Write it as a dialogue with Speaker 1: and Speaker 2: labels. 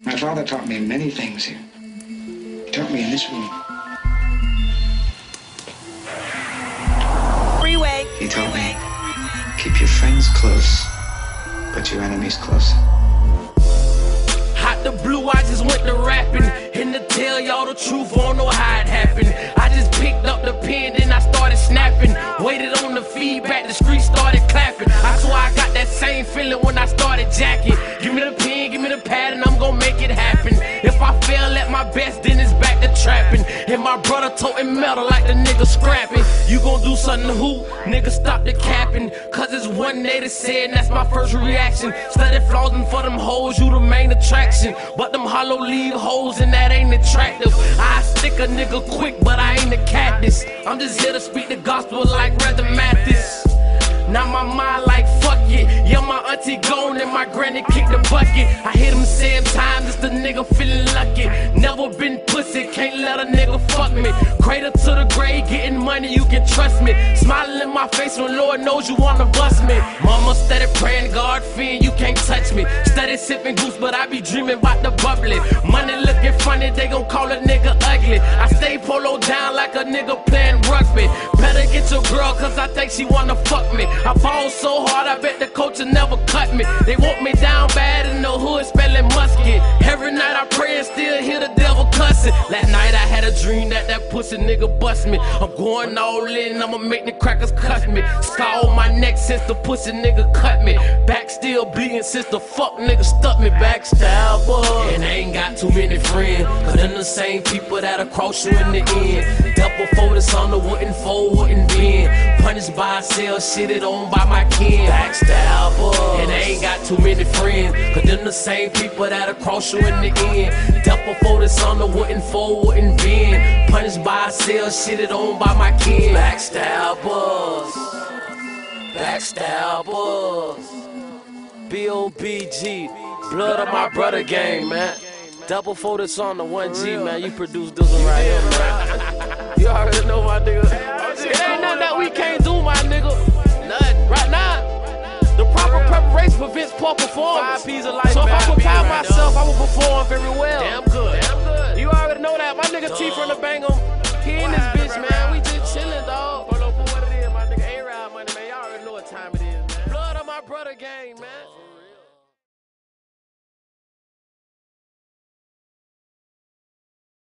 Speaker 1: My father taught me many things here. He taught me in this room.
Speaker 2: Freeway.
Speaker 1: He taught me, keep your friends close, but your enemies closer.
Speaker 3: Hot the blue, I just went to rapping. And to tell y'all the truth, I don't know how it happened. I just picked up the pen, then I started snapping. Waited on the feedback, the street started clapping. I swear I got that same feeling when I started jacking. Give me the pen, give me the pad, and I'm gonna make it happen. If I fail at my best, then it's back to trapping. And my brother toting metal like the nigga scrapping. You gon' do something to who? Nigga, stop the capping. Cause it's one day to say, and that's my first reaction. Study flossing for them hoes, you the main attraction. But them hollow leave hoes, and that ain't attractive. I stick a nigga quick, but I ain't a cactus. I'm just here to speak the gospel like Brother Mathis. Now my mind like fuck it. Yeah, my auntie gone and my granny kicked the bucket. I hear them saying times it's the nigga feeling lucky. Never been pussy, can't let a nigga fuck me. Cradle to the grave, getting money, you can trust me. Smiling in my face when Lord knows you wanna bust me. Mama steady praying, God fearing you can't touch me. Steady sipping goose, but I be dreaming about the bubbly. Money looking funny, they gon' call a nigga ugly. I stay polo down like a nigga playing rugby. Better get your girl, cause I think she wanna fuck me. I ball so hard, I bet the coach will never cut me. They want me down bad in the hood, spelling musket. Every night I pray and still hear the devil cussing. Last night I had a dream that pussy nigga bust me. I'm going all in, I'ma make the crackers cut me. Scar on my neck since the pussy nigga cut me. Back still bleeding since the fuck nigga stuck me. Backstabber. And I ain't got too many friends, cause them the same people that'll cross you in the end. Double focus on the wouldn't fold, wouldn't bend. Punished by a cell, shitted on by my kin. Backstabber. And I ain't got too many friends, cause them the same people that'll cross you in the end. Double focus on the wouldn't fold, wouldn't bend. Punished by a cell, shitted on by my kin. Backstabbers. Backstabbers. B.O.B.G. Blood of my brother gang, man. Double focus on the 1G, man. You produce this one right here, man. You already know my nigga. It ain't nothing that we can't do, my nigga. Nothing. Right now, the proper preparation prevents poor performance. So if I prepare myself, I will perform very well. Damn good. Damn good. You already know that. My nigga T from the Bangum, he in this bitch, man.